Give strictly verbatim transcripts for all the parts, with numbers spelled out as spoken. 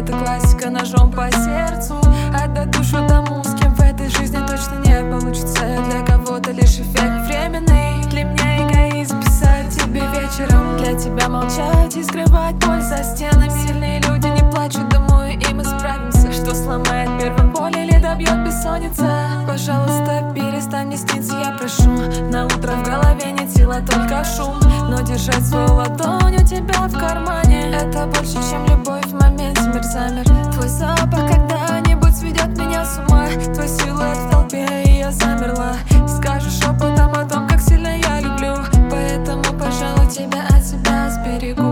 Это классика ножом по сердцу. Отдать душу тому, с кем в этой жизни точно не получится. Для кого-то лишь эффект временный. Для меня эгоизм писать тебе вечером. Для тебя молчать и скрывать боль за стенами. Сильные люди не плачут, думаю, и мы справимся. Что сломает первым боль или добьет бессонница? Пожалуйста, перестань мне сниться, я прошу. На утро в голове нет сила, только шум. Но держать свою ладонь у тебя в кармане — это больше, чем любовь в моменте, мир замер. Твой запах когда-нибудь сведет меня с ума. Твой силуэт в толпе, и я замерла. Скажешь шепотом о том, как сильно я люблю. Поэтому, пожалуй, тебя от себя сберегу.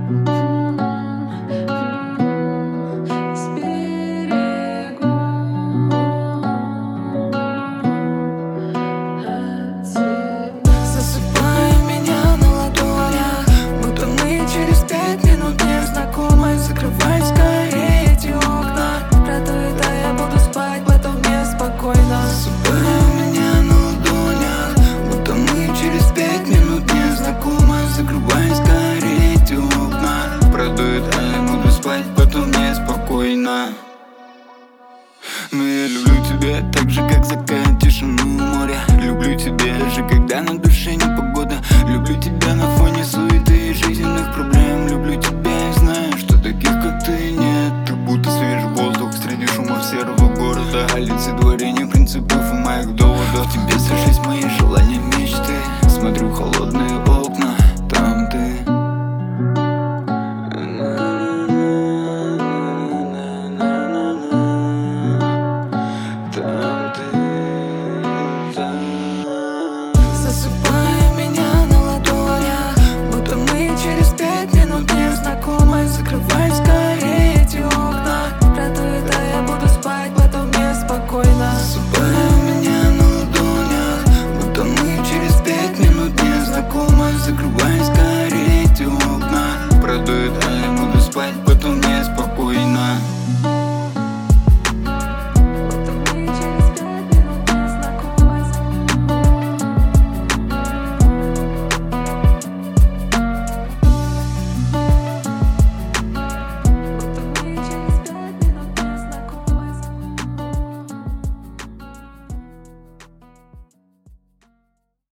Закрывай скорее эти окна. Продует, а я буду спать, потом мне спокойно. Засыпай у меня на ладонях, будто мы через пять минут не знакомы. Закрывай скорее эти окна. Продует, а я буду спать, потом мне спокойно. Но я люблю тебя так же, как закат, тишину моря. Люблю тебя же, когда на душе не погода. Люблю тебя на фоне суеты и жизненных проблем. Люблю тебя и знаю, что таких, как ты, нет. Как будто свежий воздух среди шумов серого города. Олицетворение принципов и моих доводов. В тебе сошлись мои желания, мечты. Смотрю в холодные окна, там ты. Там ты, там. Засыпай меня на ладонях, будто мы через пять минут не знакомы. Закрывай скорее эти окна. Продует, а я буду спать, потом мне спокойно. Засыпай у меня на ладонях, будто мы через пять минут не знакомы. Закрывай скорее эти окна. Продует,